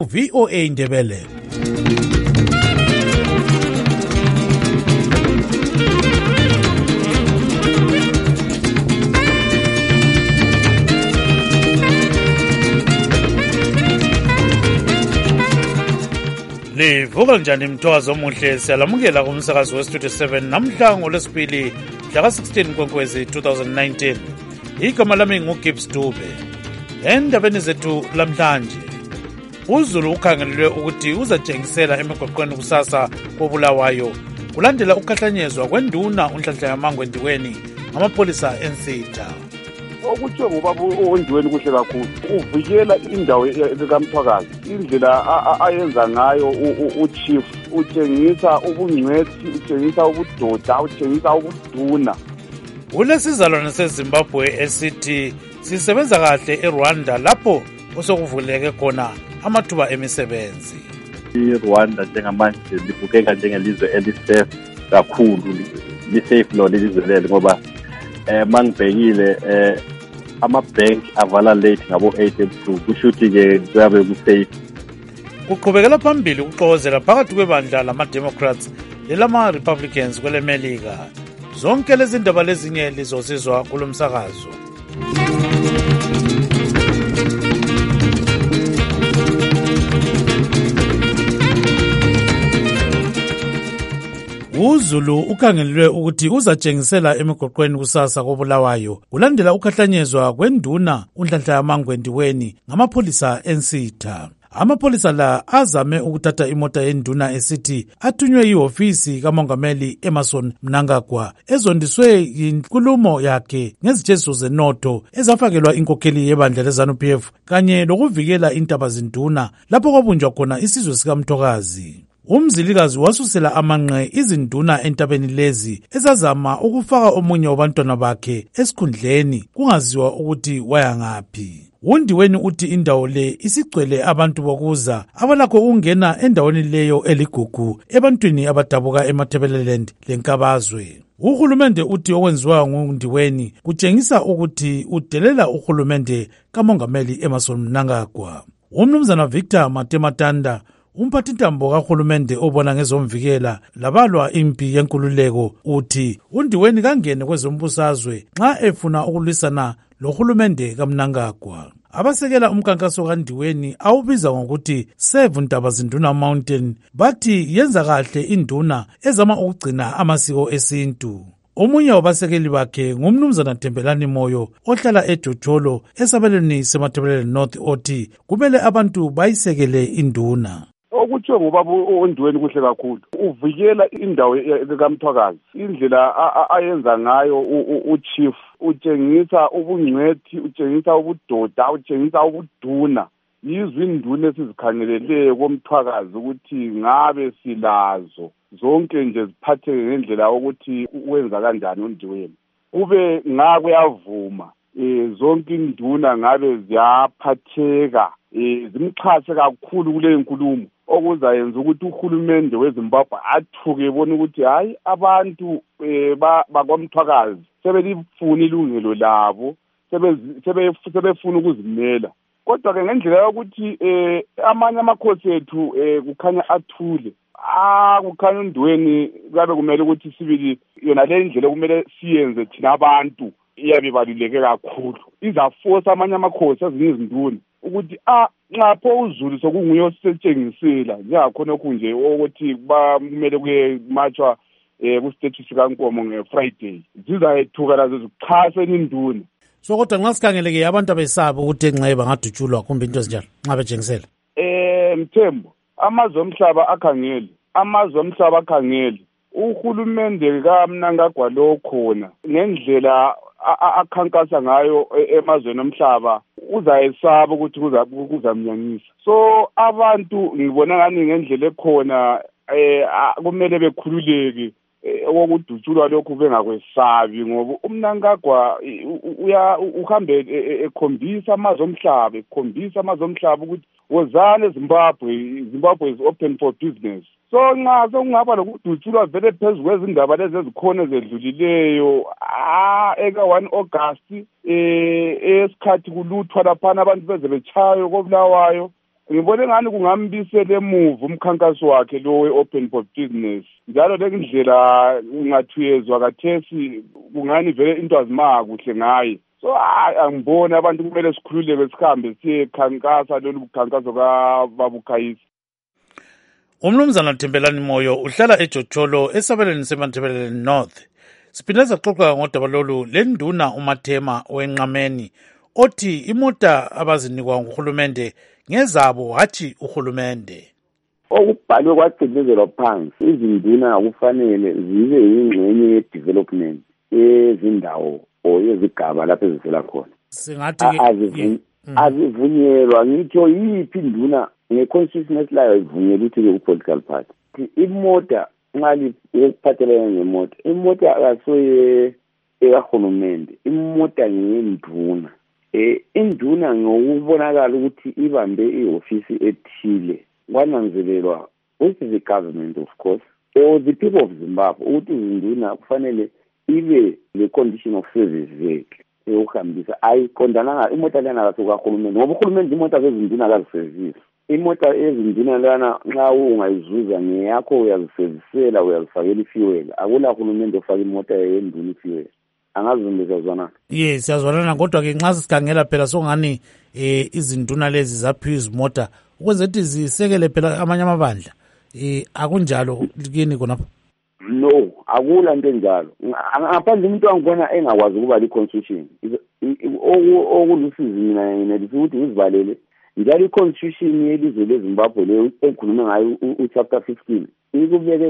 VOA Ndebele. Livuka njani mthwazo omuhle, siyalamukela kumsakazi weStudio 7 namhla ngolwesibili mhla ka-16 Nkwenkwezi 2019. Igama lami nguGibbs Dube. Endabeni zethu lamhlanje, uZulu ukhangelelwe ukuthi uzatshengisela emigwaqweni kusasa koBulawayo kulandela ukukhahlanyezwa kwenduna uNhlanhla Yamangwe Ndiweni ngamapolisa eNsitha. Okutsho ngobaba uNdiweni kuhle kakhulu, uvikela indawo kaMthwakazi. Indlela ayenza ngayo uchief utshengisa ubungcwethi, utshengisa ubudoda, utshengisa ubuduna. Kulesizalwane seZimbabwe esithi sisebenza kahle eRwanda lapho osokuvuleke khona amathuba emisebenzi. IRwanda njengamanje libukeka njengelizwe elisafe kakhulu, lisafe lona ilizwe lelo ngoba mangibhekile ama-bank avala late ngabo-8 ebusuku, kusho ukuthi-ke kuyabe kusafe. Kuqhubekela phambili ukuxokozela phakathi kwebandla lama-Democrats lelama-Republicans kweleMelika. Zonke lezi ndaba lezinye lizosizwa kulo msakazo. uZulu ukhangelelwe ukuthi uzatshengisela emigwaqweni kusasa koBulawayo kulandela ukukhahlanyezwa kwenduna uNhlanhla Yamangwe Ndiweni ngamapolisa eNsitha. Amapolisa la azame ukuthatha imota yenduna esithi athunywe ihofisi kaMongameli Emmerson Mnangagwa ezondiswe yinkulumo yakhe ngezitsheziso zenotho ezafakelwa inkokheli yebandla leZANU-PF kanye lokuvikela intaba zinduna lapho kwabunjwa khona isizwe sikaMthokazi. Umzilikazi wasusela amanqe izinduna entabeni lezi ezazama ukufaka omunye wabantwana bakhe esikhundleni kungaziwa ukuthi waya ngaphi. uNdiweni uthi indawo le isigcwele abantu bokuza abalakho ukungena endaweni leyo eligugu ebantwini abadabuka eMatabeleland leNkabazwe. Uhulumende uthi okwenziwa nguNdiweni kutshengisa ukuthi udelela uhulumende kaMongameli Emmerson Mnangagwa. Umnumzana Victor Matematanda, umphathintambo kahulumende obona ngezomvikela labalwa impi yenkululeko, uthi uNdiweni kangene kwezombusazwe nxa efuna ukulwisana lohulumende kaMnangagwa. Abasekela umkankaso kaNdiweni awubiza ngokuthi Save Ntaba Zinduna Mountain bathi yenza kahle induna ezama ukugcina amasiko esintu. Omunye wabasekeli bakhe ngumnumzana Thembelani Moyo ohlala eJojolo esabelweni seMatabeleland North othi kumele abantu bayisekele induna. Okutsho ngobaba uNdiweni kuhle kakhulu, uvikela indawo kaMthwakazi. Indlela ayenza ngayo uchief utshengisa ubungcwethi, utshengisa ubudoda, utshengisa ubuduna. Yizo induna esizikhangeleleyo koMthwakazi ukuthi ngabe silazo zonke nje ziphatheke ngendlela ukuthi wenza kanjani uNdiweni. Kube ngakwe yavuma zonke induna ngabe ziyaphatheka zimxhase kakhulu kule nkulumo, okuzayenza ukuthi uhulumende weZimbabwe athuke ebona ukuthi hayi abantu bakwaMthwakazi sebelifuna ilungelo labo, sebefuna ukuzimela. Kodwa-ke ngendlela yokuthi amanye amakhosi ethu kukhanya athule, kukhanya uNdiweni kabe kumele ukuthi sibili yona le ndlela kumele siyenze thina abantu iyabe baluleke kakhulu. Izaforce amanye amakhosi ezinye izinduna ukuthi nxa pho uZulu sokunguye osetshengisela njengakhona okunje ukuthi kumele kuye matshwa ku-statue sikaNkomo nge-Friday, zizayethuka lazo zikuxhaseni induna. So kodwa nxa sikhangeleke abantu abesaba ukuthi nxa bangadutshulwa kumbe into ezinjalo nxa betshengisela. Mthembu, amazwe omhlaba akhangele uhulumende kaMnangagwa lo khona ngendlela akhankasa ngayo emazweni omhlaba uzayesaba ukuthi kuzamnyanyisa. So abantu ngibona ngani ngendlela ekhona kumele bekhululeke okudutshulwa lokhu bengakwesabi, ngoba uMnangagwa uhambe ekhombisa amazwe omhlaba ukuthi wozani Zimbabwe is open for business. So nxa sokungaba lokudutshulwa vele phezu kwezindaba lezi ezikhona ezedlulileyo eka-1 August esikhathi kuluthwa laphana abantu beze bechayo koBulawayo, ngibone ngani kungambisela emuva umkhankaso wakhe lo we-open for business njalo lekindlela ungathuyezwa kathesi kungani vele into azimanga kuhle ngaye. So angiboni abantu kumele sikhululeke sihambe siye khankasa lolu mkhankaso kaBabukhayisi. Umnumzana Thembelani Moyo uhlala eJoJolo esabelweni seMatabeleland North. Siphinde saxoxa ngodaba lolu lenduna uMathema wenqameni othi imota abazinikwa nguhulumende ngezabo hathi uhulumende. Okubhalwe kwagcizelelwa phansi izinduna akufanele zibe yingxenye ye-development yezindawo oyezigaba lapho ezivela khona. Singathi azivunyelwa ngitsho yiphi induna nge-consciousness layo ivunyelwa ukuthi-ke ku-political party. Imota nxa ukuphathelene ngemota, imota akasoye ekahulumende, imota ngeyenduna. Induna ngokubonakala ukuthi ibambe ihofisi ethile kwananzelelwa with the government of course or the people of Zimbabwe ukuthi izinduna kufanele ibe le condition of service veke eyokuhambisa ayiqondananga imota lena kasukahulumende ngoba uhulumende imota zezinduna akazisevisi. Imota ezinduna lana nxa ungayizuza ngeyakho uyazisevisela uyazifakela ifuel. Akula hulumende ofaka imota yenduna ifuel. Angazimbeza zona. Yes, siyazwanana kodwa ke nxa sikhangela phela songani izinduna lezi zaphiwa izimota ukwenza ukuthi zisekele phela amanye amabandla. Akunjalo kini khonapho. No, akula into enjalo. Ngaphandle umuntu angibona engakwazi ukuba li-constitution. Okulusizi mina ngidisi ukuthi ngizivalele. Njalo i-constitution yelizwe leZimbabwe leyo ekhulume ngayo u-chapter 15 ikubeke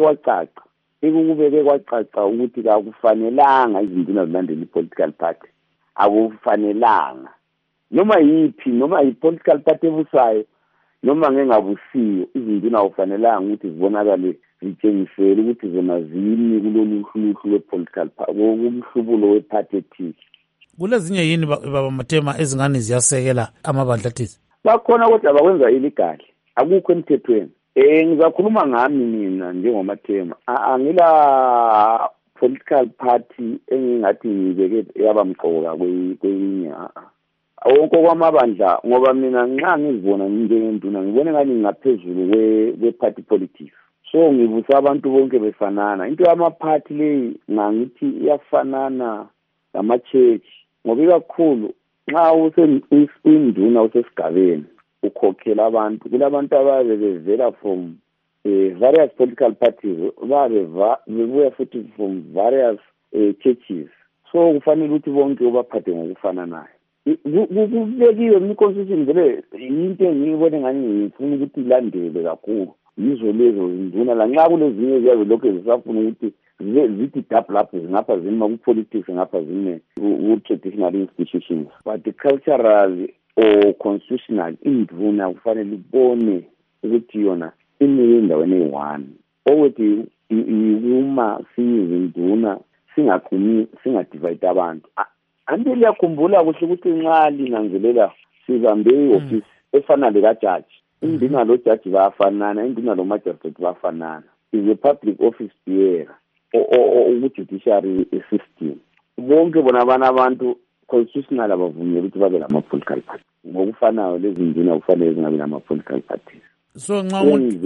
kwacaca ukuthi akufanelanga izinduna zilandele i-political party. Akufanelanga. Noma yi-political party ebusayo noma ngengabusiyo izinduna akufanelanga ukuthi zibonakale zitshengisele ukuthi zona zimi kulolu hluhlu lwe-political party kumhlubulo we-party ethile. Kulezinye yini baba Mathema ezingane ziyasekela amabandla athile? Bakhona kodwa bakwenza illegal. Akukho emthethweni. Ngizakhuluma ngami mina njengoMathema. Angila political party engingathi ngibeke yabamqoka kwenye. Wonke kwamabandla ngoba mina nxa ngizibona njengenduna ngibone ngani ngaphezulu kwe-party politics. So ngibusa abantu bonke befanana. Into yama-party leyi ngithi iyafanana nama-church ngoba ikakhulu nxa usenduna usesigabeni ukhokhela abantu kulabantu ababe bevela from various political parties bebuya futhi from various churches. So kufanele ukuthi bonke ubaphathe ngokufananayo. Kubekiwe mi-constitution vele into engiyibone ngani ngifuna ukuthi ilandele kakhulu yizo lezo zinduna la nxa kulezinye ziyabe lokhu zisafuna ukuthi zithi double lapho zingapha zima ku-politics ngapha zime ku-traditional institutions but cultural or constitutional induna kufanele ibone ukuthi yona imile endaweni eyi-one okuthi uma siyizinduna singadivide abantu. Anti liyakhumbula kuhle ukuthi nxa linanzelela sibambe i-office efana lekajaji. Induna lo jaji bayafanana, induna lo magistrate bayafanana. Is a public office bearer judiciary system. Bonke bona abantu constitutional abavunyelwa ukuthi babe lama-political party. Ngokufanayo lezi nduna kufanele zingabe lama-political parties. So nxa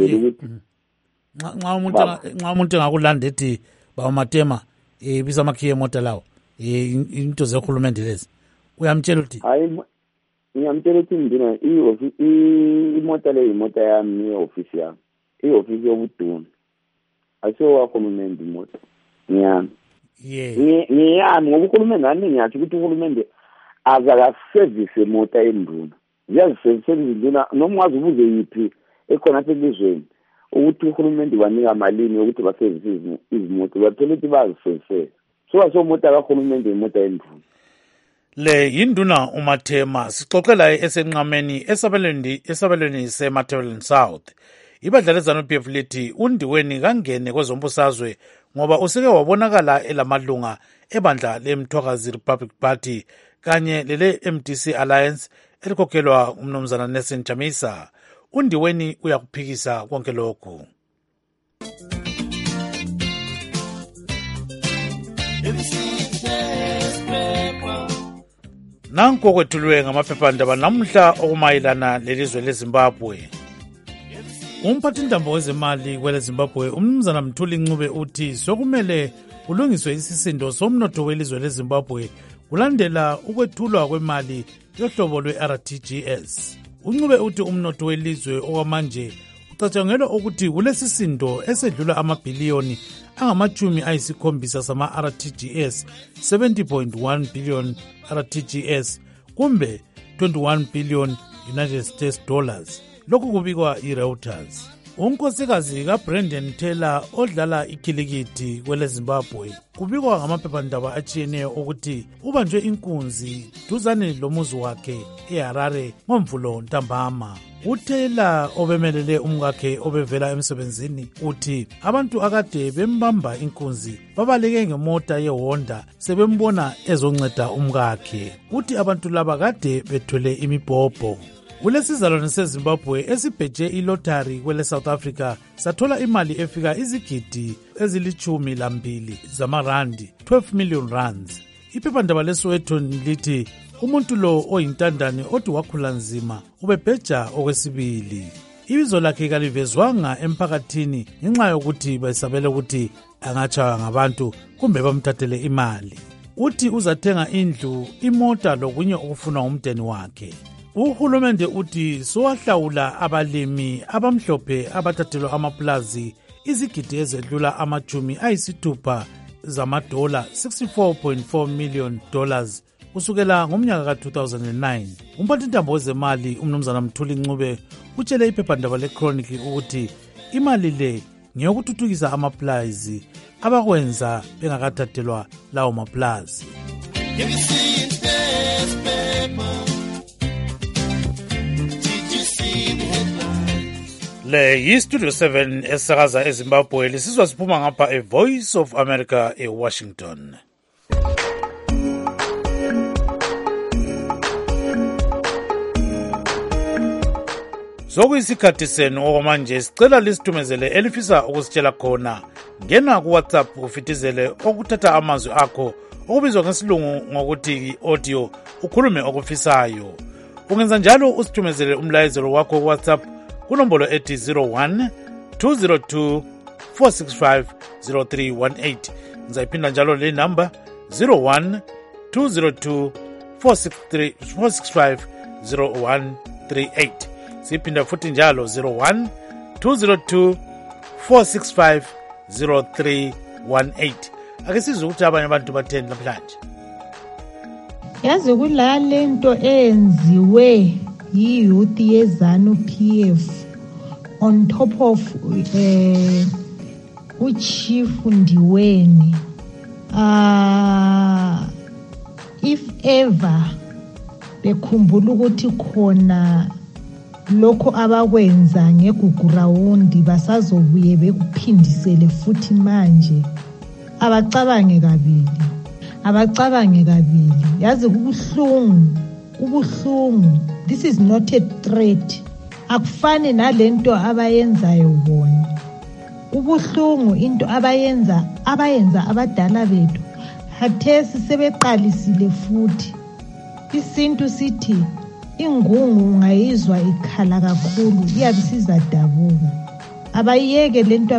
umuntu engakulanda ethi baba Mathema bisa amakhiye emota lawo into zehulumende lezi uyamtshela ukuthi hayi ngiyamtshela ukuthi ndina imota le imota yami yeofisi yami iofisi yobuduna asewahulumende imota ngiyami ngiyami ngoba uhulumende nami ngiyathi ukuthi uhulumende azakaservice imota enduna ziyaziservice izinduna noma ungaze ubuze yiphi ekhona apha elizweni ukuthi uhulumende banika malini ukuthi baservice izimoto bathola ukuthi baziservice. So mota kahulumende imota enduna. Le yinduna uMathema sixoxela esenqameni esabelweni seMatabeleland South. Ibandla leZANU-PF lithi undiweni kangene kwezombusazwe ngoba useke wabonakala elamalunga ebandla leMthwakazi Republic Party kanye lele MDC Alliance elikhokhelwa umnumzana Nelson Chamisa. Undiweni uyakuphikisa konke lokhu. Nanko kwethulwe ngamaphephandaba namhla okumayelana lelizwe leZimbabwe. Umphathintambo wezemali kwele Zimbabwe umnumzana Mthuli Ncube uthi sokumele kulungiswe isisindo somnotho welizwe leZimbabwe kulandela ukwethulwa kwemali yohlobo lwe-RTGS. uNcube uthi umnotho welizwe okwamanje ucatshangelwa ukuthi kulesisindo esedlula amabhiliyoni angama-70 sama-RTGS, 70.1 billion RTGS kumbe 21 billion United States dollars. Lokhu kubikwa iReuters. Unkosikazi kaBrendan Taylor odlala ikhilikithi kwele Zimbabwe kubikwa ngamaphephandaba atshiyeneyo ukuthi ubanjwe inkunzi duzane lomuzi wakhe eHarare ngoMvulo ntambama. uTaylor obemelele umkakhe obevela emsebenzini uthi abantu akade bembamba inkunzi babaleke ngemota yeHonda sebembona ezonceda umkakhe. Uthi abantu laba kade bethwele imibhobho. Kulesizalwane seZimbabwe esibheje ilottery kwele South Africa sathola imali efika izigidi ezili-12 zamarandi, 12 million rands. Iphephandaba leSoweto lithi umuntu lo oyintandane odi wakhula nzima ubebheja okwesibili. Ibizo lakhe kalivezwanga emphakathini ngenxa yokuthi bayisabele ukuthi angatshaywa ngabantu kumbe bamthathele imali. Uthi uzathenga indlu, imota lokunye okufunwa umndeni wakhe. Uhulumende uthi sowahlawula abalimi abamhlophe abathathelwa amapulazi izigidi ezedlula ama-60 zamadola, 64.4 million dollars kusukela ngomnyaka ka-2009. Umphathintambo wezemali umnumzana Mthuli Ncube utshele iphephandaba leChronicle ukuthi imali le ngeyokuthuthukisa amapulazi abakwenza bengakathathelwa lawo mapulazi. Le yi-Studio 7 esakaza eZimbabwe lisizwa siphuma ngapha eVoice of America eWashington. Sokuyisikhathi senu okwamanje sicela lisithumezele elifisa ukusitshela khona. Ngena kuWhatsApp ufitizele okuthatha amazwi akho okubizwa ngesilungu ngokuthi audio ukhulume okufisayo. Ungenza njalo usithumezele umlayezelo wakho kuWhatsApp kunombolo ethi 01-202-465-0318. Ngizayiphinda njalo le number 01-202-465-0138. Siphinda futhi njalo 01-202-465-0318. Ake sizwe ukuthi abanye abantu batheni namhlanje. Yazi kulale nto enziwe yi-youth yeZANU PF on top of uChief Ndiweni. If ever bekhumbula ukuthi khona lokho abakwenza ngegugurawundi basazobuye bekuphindisele futhi manje, abacabange kabili. Yazi kubuhlungu. This is not a threat. Akufani nalento abayenzayo bona. Ubuhlungu into abayenza abadala bethu. Hathesi sebeqalisile futhi. Isintu sithi ingungu ungayizwa ikhala kakhulu iyabe sizadabuka. Abayiyeke lento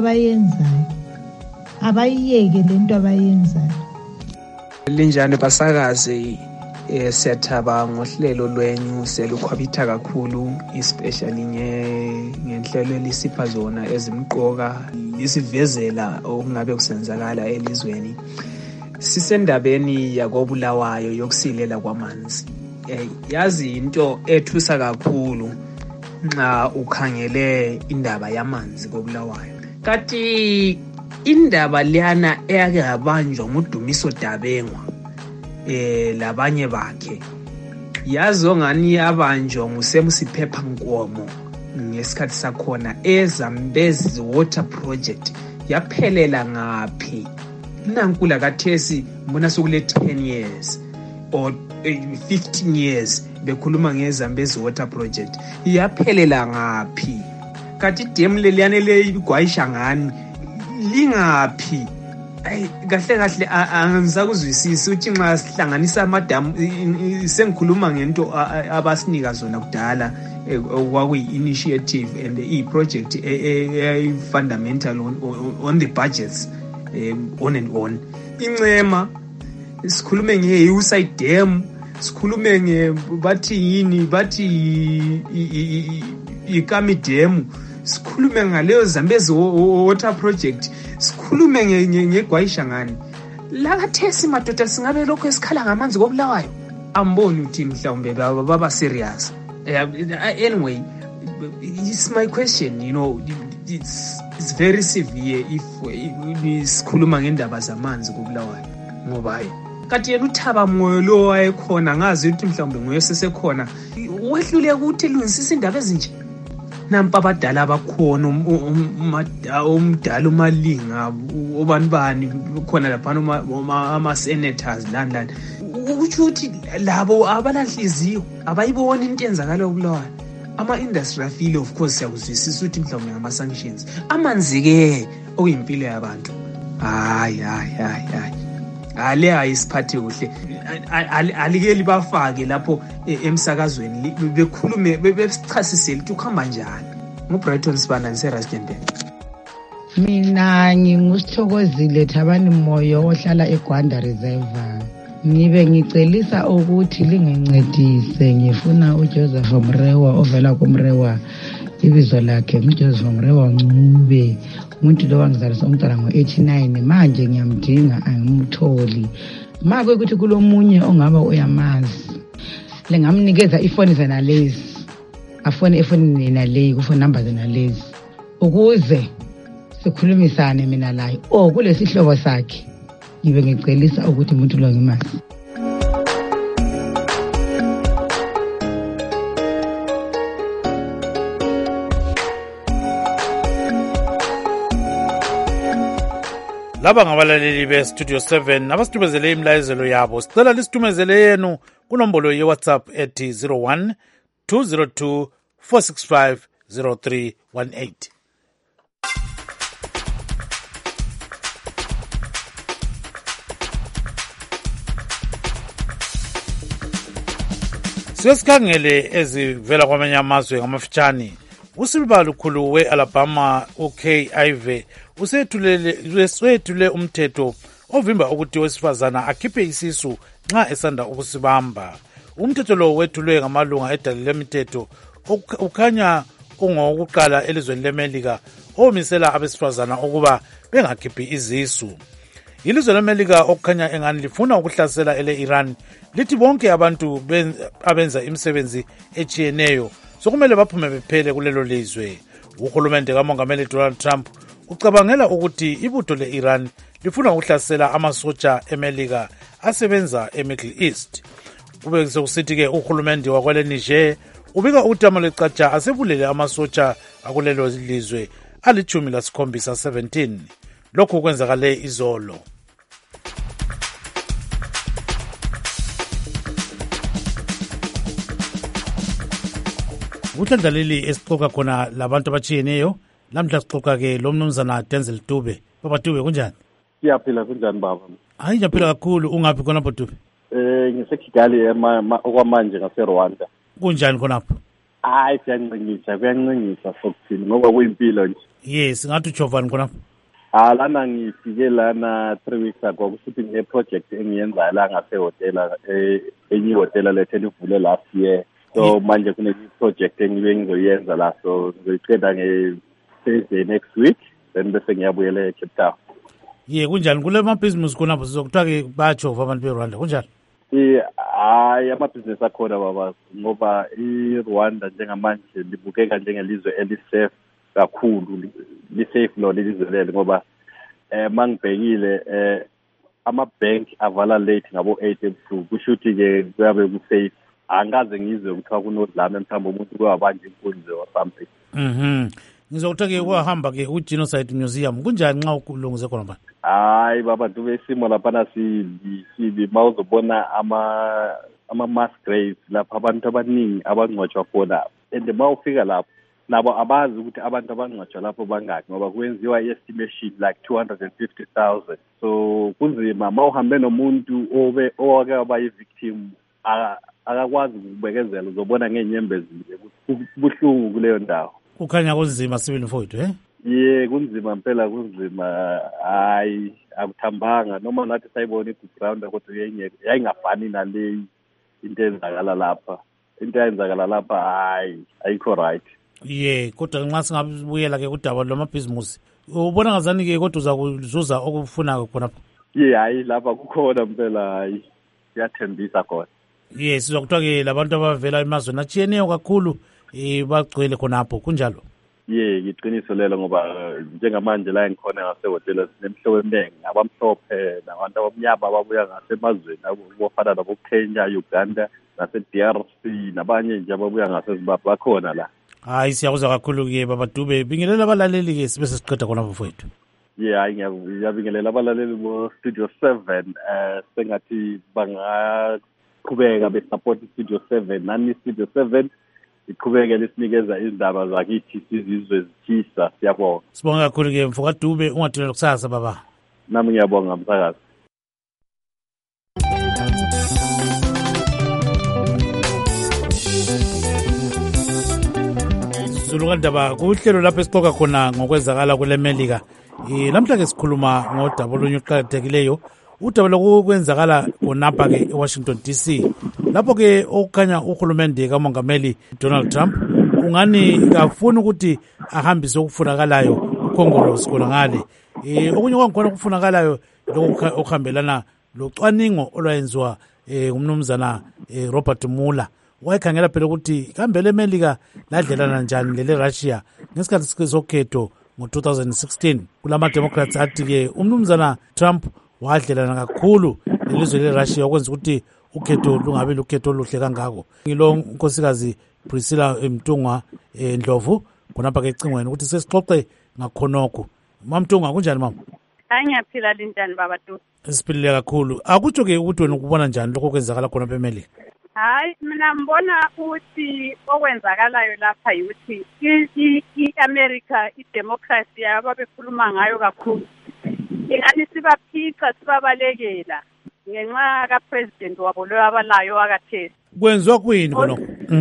abayenzayo. Linjani basakazi, siyathaba ngohlelo lwenyu, selukhwabitha kakhulu, especially ngenhlelo elisipha zona ezimqoka, lisivezela okungabe kusenzakala elizweni. Sisendabeni yakobulawayo yokusilela kwamanzi. Yazi into ethusa kakhulu nxa ukhangele indaba yamanzi kobulawayo. Kati indaba liyana eyake yabanjwa nguDumiso Dabengwa labanye bakhe, yazi ongani yabanjwa nguSemsiphepha Nkomo ngesikhathi sakhona eZambezi Water Project. Yaphelela ngaphi? Nankula kathesi mbona sokule 10 years or 15 years bekhuluma ngeZambezi Water Project. Yaphelela ngaphi? Kathi dam leliyane le igwayisha ngani lingaphi? kahle angizakuzwisisa uthi nxa sihlanganisa amadamu sengikhuluma ngento abasinika zona kudala kwakuyi-initiative and i-project fundamental on the budgets on and on. Incema sikhulume nge-Hillside Dam, sikhulume bathi iKami Dam, sikhulume ngaleyo Zambezi water project, sikhulume ngeGwayishangani. Lakathesi madoda singabe lokho esikhala ngamanzi kobulawayo. Amboni uthi mhlawumbe baba serious. Anyway, it's my question, it's very severe if sikhuluma ngendaba zamanzi kobulawayo ngoba kanti yena uThaba Moyo lo wayekhona ngazi ukuthi mhlawumbe nguye sesekhona wehlule ukuthi lungisisa indaba ezinje nampa abadala abakhona umdala uMalinga obanibani khona lapha ama senators lani ukuthi labo abalanhliziyo abayiboni into enzakala kobulawayo. Ama-industry afile of course siyakuzwisisa ukuthi mhlawumbe ngama-sanctions amanzi ke okuyimpilo yabantu hayi ale ayisiphathe kuhle alikeli bafake lapho emsakazweni bekhulume besichasisele ukuthi ukuhamba njani. nguBrighton Sibanda ngiseRustenburg. Mina ngingusithokozile Thabani Moyo ohlala eGwanda Reservoir. Ngibe ngicelisa ukuthi lingincedise, ngifuna uJoseph Mrewa ovela kuMrewa, ibizo lakhe nguJoseph Mrewa Ncube, umuntu lo wangizalisa umntwana ngo-89, manje ngiyamdinga angimtholi. Make ukuthi kulomunye ongaba uyamazi lengamnikeza ifoni zena lezi, afone ifoni naleyi kufoni number zena lezi ukuze sikhulumisane mina laye kulesi hlobo sakhe. Ngibe ngicelisa ukuthi umuntu lo ngimazi. Laba ngabalaleli be-Studio 7 abasithumezele imlayezelo yabo. Sicela lisithumezele yenu kunombolo ye-WhatsApp ethi 01 202 465 0318. Siyasikhangele ezivela kwamanye amazwe ngamafitshane. Usilibali ukhulu we-Alabama UK Ive usethule umthetho ovimba ukuthi wesifazana akhiphe isisu nxa esanda ukusibamba. Umthetho lo wethulwe ngamalunga edali lemithetho ukhanya ungowokuqala elizweni leMelika omisela abesifazana ukuba bengakhiphi izisu. Ilizwe leMelika okukhanya engani lifuna ukuhlasela ele-Iran lithi bonke abantu abenza imisebenzi etshiyeneyo sokumele baphume bephele kulelo lizwe. Uhulumende kaMongameli Donald Trump ucabangela ukuthi ibutho le-Iran lifuna ukuhlasela amasotsha eMelika asebenza eMiddle East. Kube sekusithi-ke uhulumende wakwele Niger ubika ukuthi amalecatsha asebulele amasotsha akulelo lizwe ali-17. Lokhu kwenzakale izolo. Kuhlandlaleli esixoxa khona labantu abatshiyeneyo. Lamhla sixoxa-ke lo mnumzana Denzel Dube. Baba Dube kunjani? Siyaphila kunjani baba? Hayi ngiyaphila kakhulu. Ungaphi khonapho Dube? NgiseKigali okwamanje ngaseRwanda. Kunjani khonapho? Hayi kuyancinyisa sokuthini ngoba kuyimpilo nje. Yes, ngathi uchovani khonapho? Lana ngifike lana 3 weeks ago kusuthi ngine-project engiyenzayo la ngasehotela enye ihotela lethe livule last year. So manje kune-project engibe ngizoyenza la, so ngizoyiqeda nge-Thursday next week then bese ngiyabuyela eCape Town. Kunjani kule mabhizinisi khonapho sizokuthiwa-ke bayajova abantu beRwanda kunjani? Hayi amabhizinisi akhona baba ngoba iRwanda njengamanje libukeka njengelizwe elisafe kakhulu, lisafe lona ilizwe lelo ngoba mangibhekile ama-bank avala late ngabo-8 ebusuku kusho ukuthi-ke kuyabe kusafe. Angaze ngizwe kuthiwa kunodlame mhlawumbe umuntu kwabanje inkunzi or something. Ngizokuthiwa-ke kwahamba-ke uGenocide Museum kunjani nxa ukulungize khona bani? Hayi baba Dube isimo laphana sibi ma uzobona ama-mass graves lapha abantu abaningi abangcwatshwa khona and ma ufika lapho nabo abazi ukuthi abantu abangcwatshwa lapho bangaki ngoba kwenziwa i-estimation like 250,000. So kunzima mawuhambe nomuntu owake waba yi-victim akakwazi ukubekezela, uzobona ngenyembezi kubuhlungu kuleyo ndawo. Kukhanya kunzima Sibili Mfowethu kunzima mpela, kunzima. Hayi akuthambanga noma nathi sayibona i-background kodwa yayingafani naleyi into eyenzakala lapha. Into eyenzakala lapha hayi ayikho right. Kodwa nxa singabuyela ke kudaba lwamabhizimusi, ubona ngazani ke kodwa uza kuzuza okufuna khonapho? Hayi lapha kukhona mpela, hayi siyathembisa khona. Sizwa kuthiwa ke labantu abavela emazweni atshiyeneyo kakhulu bagcwele khonapho, kunjalo? Iqiniso lelo ngoba njengamanje la ngikhona ngasehotela sinemihlobo eminingi, abamhlophe nabantu abamnyama ababuya ngasemazweni abafana nabo Kenya, Uganda nase-DRC nabanye nje ababuya ngaseZimbabwe bakhona la. Hayi siyakuzwa kakhulu ke Baba Dube, bingelela abalaleli ke sibe sesiqeda khona mfowethu. Hayi ngiyabingelela abalaleli bo Studio 7 sengathi bangaqhubeka besupport Studio 7 nani Studio 7 iqhubeke lesinikeza izindaba zakithi sizizwe zithisa. Siyabonga. Sibonga kakhulu ke Mfoka Dube, ungathula kusasa baba. Nami ngiyabonga msakazi. Zulukandaba kuhlelo lapho esixoxa khona ngokwenzakala kule Melika. Namhlanje sikhuluma ngodaba olunye oluqhakathekileyo, udaba lokwenzakala khonapha ke eWashington DC. Lapho ke okukhanya uhulumende kamongameli Donald Trump ungani kafuna ukuthi ahambise okufunakalayo ukhongolose khona ngale. Okunye kwangikhona okufunakalayo okuhambelana locwaningo olwayenziwa ngumnumzana Robert Mueller. Wayekhangela phela ukuthi kambe le Melika ladlelana njani lele Russia ngesikhathi sokhetho ngo-2016. Kulama Democrats athi ke umnumzana Trump wadlelana kakhulu lelizwe le-Russia okwenza ukuthi ukhetho lungabe lukhetho oluhle kangako. Ngilo unkosikazi Priscilla Mtungwa Ndlovu khonapha ke ecingweni ukuthi sesixoxe ngakhonokho. Mamtungwa kunjani mama? Ngiyaphila linjani baba Tu? Siphilile kakhulu. Akutsho ke ukuthi wena ukubona njani lokho kwenzakala khona eMelika? Hayi mina ngibona ukuthi okwenzakalayo lapha ukuthi i-America i-democracy ababekhuluma ngayo kakhulu ingani sibaphica sibabalekela ngenxa ka-president wabo lo abalayo akathesi. Kwenziwa kuyini khonokho?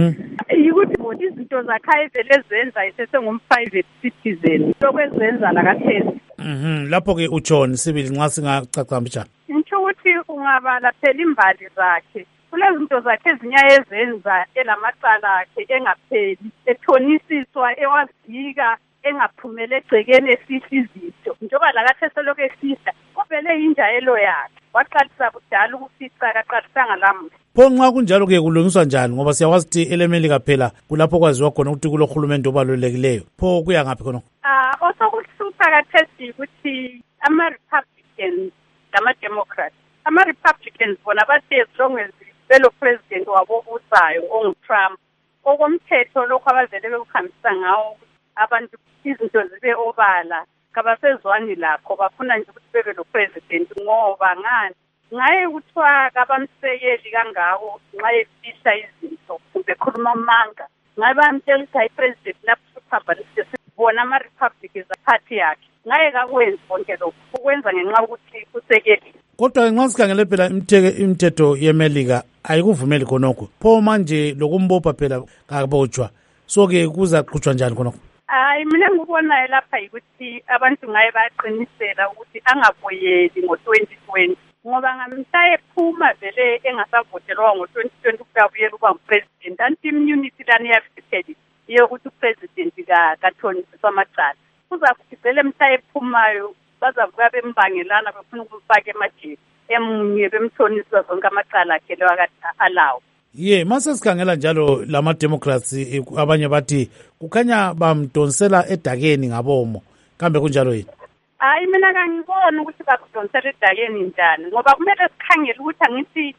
Yikuthi izinto zakhe vele zenza esesengum-private citizen lokwenzenza lakathesi. Lapho ke uJohn Sibili nxa singacaca njani? Ngisho ukuthi ungabala phela imbali zakhe kulezi zinto zakhe ezinye ezenza elamacala akhe engapheli, ethonisiswa, ewazika, engaphumele egcekeni esihla izinto. Njengoba lakathi eselokhu esihla kuvele injayelo yakhe, waqalisa kudala ukufica kaqalisanga lamuhla. Pho nxa kunjalo ke kulungiswa njani ngoba siyakwazi ukuthi eleMelika phela kulapho kwaziwa khona ukuthi kulohulumende obalulekileyo. Pho kuya ngaphi khonokho? Osokuhlupha kathesi ukuthi ama-Republicans nama-Democrats. Ama-Republicans bona bathi as long as belo president wabo obusayo ongu-Trump okomthetho lokho abavele bekuhambisa ngawo abantu izinto zibe obala kabasezwani lakho bafuna nje ukuthi bebe lo president ngoba ngani ngaye kuthiwa kabamsekeli kangako nxa efihla izinto kumbe ekhuluma amanga ngaye bamtshela ukuthi hayi president lapho siphambanise sibona ama-Republicans aphathi yakhe ngaye kakwenzi konke lokhu ukwenza ngenxa ukuthi usekeli. Kodwa nxa sikhangele phela imithetho yeMelika ayikuvumeli khonokho. Pho manje lokumbopha phela kabotshwa so-ke kuzaqhutshwa njani khonokho? Hayi mina ngikubonayo lapha yikuthi abantu ngaye bayaqinisela ukuthi angavoyeli ngo-2020 ngoba ngamhla ephuma vele engasavotelwa ngo-2020 kuyabuyela uba ngupresident anti-immunity lani yafipheli yokuthi upresident kathonisiswa amacala kuzakuthi vele mhla ephumayo bazavuka bembangelana befuna ukumfaka emajele emunye bemthonisa zonke amacala akhe leyo alawo. Mase sikhangela njalo lama-Democrats abanye bathi kukhanya bamdonsela edakeni ngabomo, kambe kunjalo yini? Hayi mina kangiboni ukuthi bakudonsela edakeni njani ngoba kumele sikhangele ukuthi angithi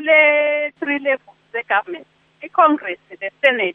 kule 3 levels ze-government, i-Congress, the Senate,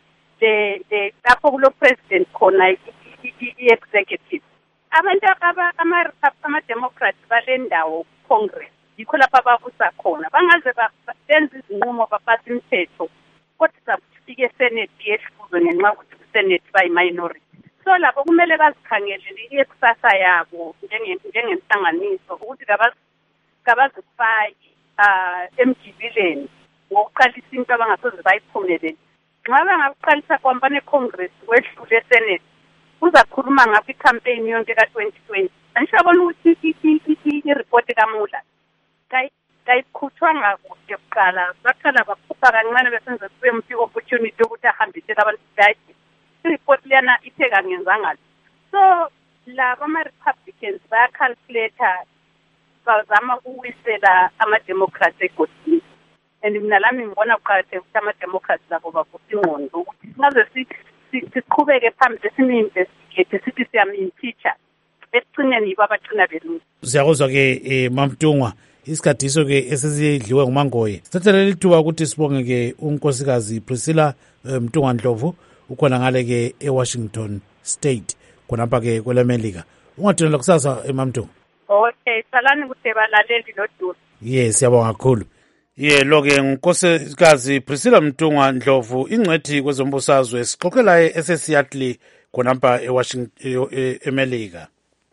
lapho kulo president khona i-executive. Abantu ama-Democrats bale ndawo Congress yikho lapha babusa khona bangaze benze izinqumo baphatha imithetho kodwa sakufika eSenate yehluzwe ngenxa ukuthi Senate bayi-minority. So lapho kumele bazikhangele ikusasa yabo njengenhlanganiso ukuthi kabazifaki emjibileni ngokuqalisa into abangasoze bayiphumelele. Nxa bangakuqalisa kwamba ne-Congress kwedlule eSenate uzakhuluma ngapha i-campaign yonke ka-2020. Angishabona ukuthi i-report kaMula kayikhutshwanga kude kuqala baqala bakhupha kancane besenza kube mphi opportunity ukuthi ahambisele abantu bakhe. I-report liyana ithe kangenzanga. So laba ama-Republicans bayacalculate bazama ukuwisela ama-Democrats egosini. And mina lami ngibona kuqakathekile ukuthi ama-Democrats labo bavusa ingqondo ukuthi singaze siqhubeke phambili sini-investigate sithi siyam-impeacha ekugcineni yibo abagcina beluza. Siyakuzwa-ke Mamtungwa, isikhathiso-ke esesiyedliwe nguMangoye. Sithathele lithuba ukuthi sibonge-ke unkosikazi Priscilla Mtungwa Ndlovu ukhona ngale-ke eWashington State khonapha-ke kwelemelika. Ungathonela kusasa Mamtungwa. Okay, salani kude balaleli lodulu. Yes, siyabonga kakhulu. Lo-ke ngunkosikazi Priscilla Mtungwa Ndlovu ingcwethi kwezombusazwe sixoxelayo eseSeattle khonapha eWashington eMelika.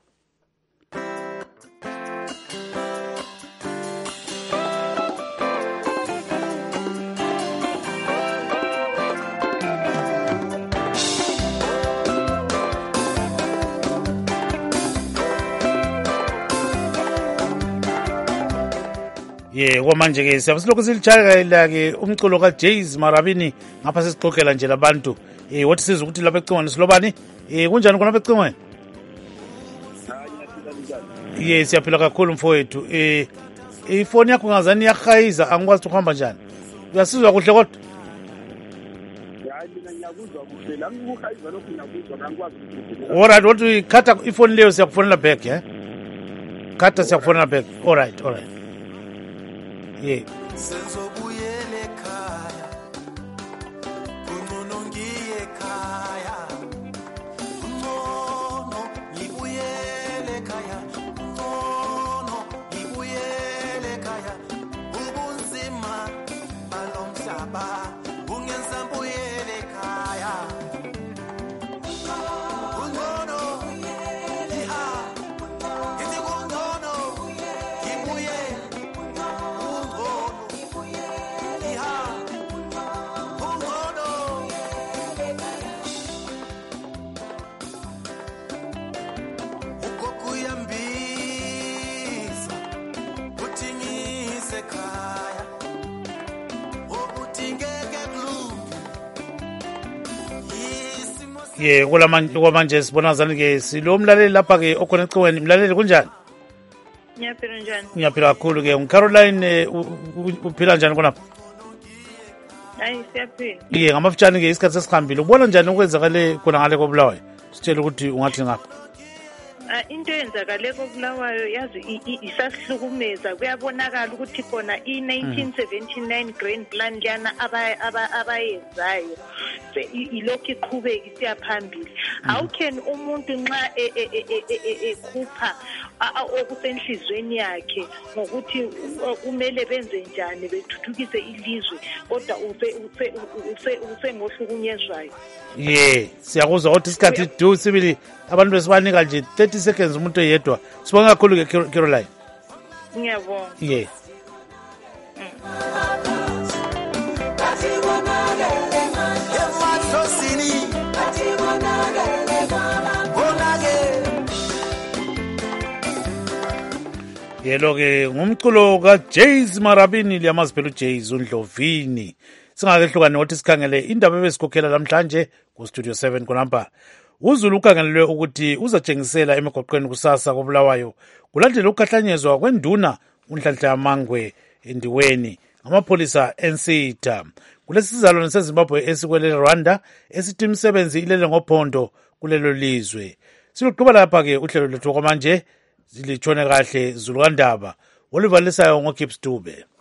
Kwamanje-ke siyabe silokhu silitshayela-ke umculo kaJays Marabini ngapha sesixoxela nje labantu wathi sizwe ukuthi lapha ecingweni silobani kunjani khonapha ecingweni? Siyaphila kakhulu mfowethu. Ifoni yakho ngazani iyahayiza angikwazi ukuhamba njani. Uyasizwa kuhle kodwa? Alright, wathi khatha ifoni leyo siyakufonela back khatha siyakufonela back. Alright. Senzobuyele ekhaya kungcono ngiye ekhaya kungcono ngibuyele ekhaya kungcono ngibuyele ekhaya ubunzima balomhlaba bungenza ngibuyele ekhaya kungcono kwamanje sibona zani-ke silo mlaleli lapha-ke okhona ecingweni. Mlaleli kunjani? Ngiyaphila njani? Ngiyaphila kakhulu-ke. UCaroline uphila njani khonapha? Hayi siyaphila. Ngamafutshane-ke isikhathi sesihambile. Ubona njani okwenzakale khona ngale koBulawayo? Sitshele ukuthi ungathi ngapha. Into eyenzakale koBulawayo yazi isasihlukumeza. Kuyabonakala ukuthi khona i-1979 Grand Plan liyana abayenzayo ilokhu iqhubeka isiya phambili. How can umuntu nxa ekhupha okusenhlizweni yakhe ngokuthi kumele benze njani bethuthukise ilizwe kodwa usengohlukunyezwayo? Siyakuzwa ukuthi isikhathi sibili abantu besibanika nje 30 seconds umuntu oyedwa. Sibonga kakhulu-ke Caroline. Ngiyabonga. Lo-ke ngumculo kaJays Marabini liyamazi phela uJays uNdlovini. Singakehlukane ukuthi sikhangele indaba ebesikhokhela namhlanje ku-Studio 7 khonapha. uZulu ukhangelelwe ukuthi uzatshengisela emigoqweni kusasa koBulawayo kulandela ukukhahlanyezwa kwenduna uNhlanhla Mangwe endiweni ngamapholisa eNsitha. Kulesi sizalwane seZimbabwe esikwele Rwanda esithi imisebenzi ilele ngophondo kulelo lizwe. Siluqhuba lapha-ke uhlelo lwethu kwamanje zilitshone kahle Zulu kaNdaba oluvalisayo ngoGibbs Dube.